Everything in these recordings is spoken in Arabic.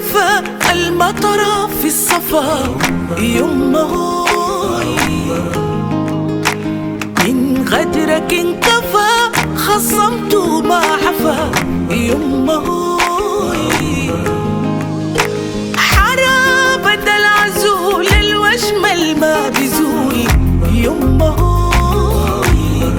كفى المطر في الصفا يما هوي، من غدرك انكفى خصمته ما عفا يما هوي، حرابة العزول الوشمل ما بيزول يما هوي،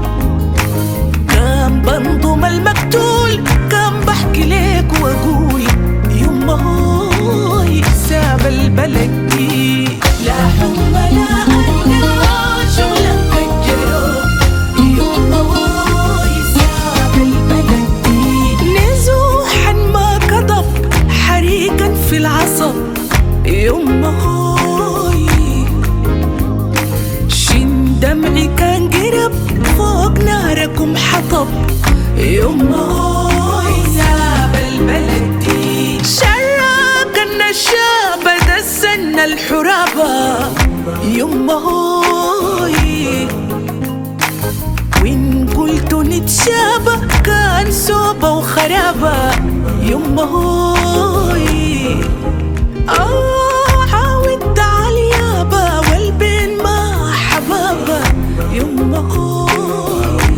كان بنضم المقتول كان بحكي ليك واقول يما هوي، ساب البلد دي لا حب لا أنا شغلك كجرو يما هوي، ساب البلد دي نزوحا ما كضب حريقا في العصب يما هوي، شين دمعي كان قرب فوق ناركم حطب يما هوي، ساب البلد دي شراك النشابة دسن الحرابة يما هوي، وين قلتوا نتشابه كان سوبة وخرابة يما هوي، عاودت عاليابة والبين ما حبابة يما هوي،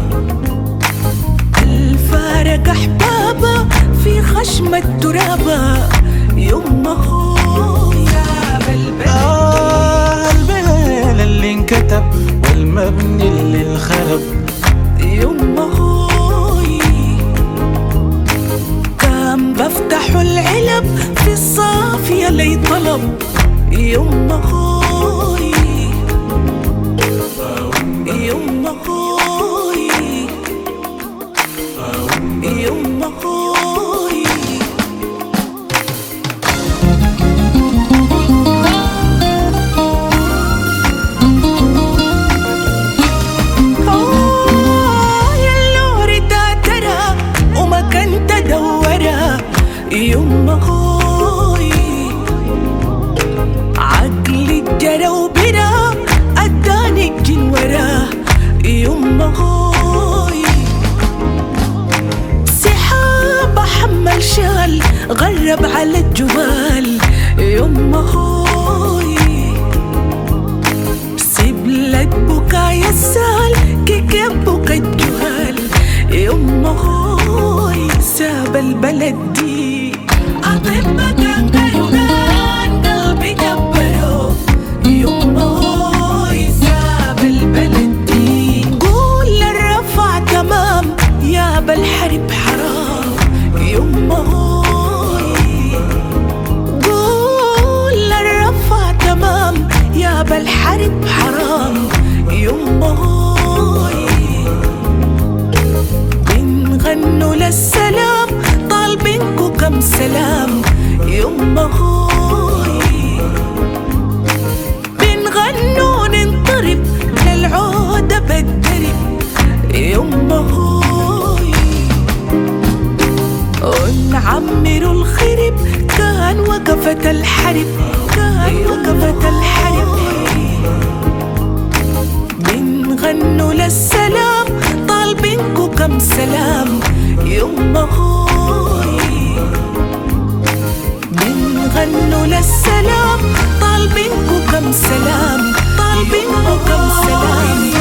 الفارق أحبابة في خشم الترابة يما هوي، ساب البيل اللي انكتب والمبني اللي انخرب يما هوي، كان بفتحوا العلب في الصافية لي طلب يما هوي، يما هوي، يما هوي، ياللوري تاترا وما كنت ادورا يما هوي، عقلي جرى وبرا اداني الجن وراه يما هوي، سحاب حمل شال غرب على الجبال يما هوي، سبلت بكايا السال كيف بكى الجهال يما هوي، ساب البلد دي أطبك كان قلبي كبره يما هوي، ساب البلد دي قول الرفع تمام يا بالحرب حرام يما هوي، قول الرفع تمام يا بالحرب حرام يما هوي، بنغنوا للسلام طالبينكو كم سلام يما هوي، بنغنوا ننطرب للعودة بالدرب يما هوي، ونعمروا الخرب كان وقفت الحرب، كان وقفت الحرب، بنغنوا للسلام طالبينكو كم سلام يما هوي، بنغنوا للسلام طالبينكو كم سلام، طالبينكو كم سلام.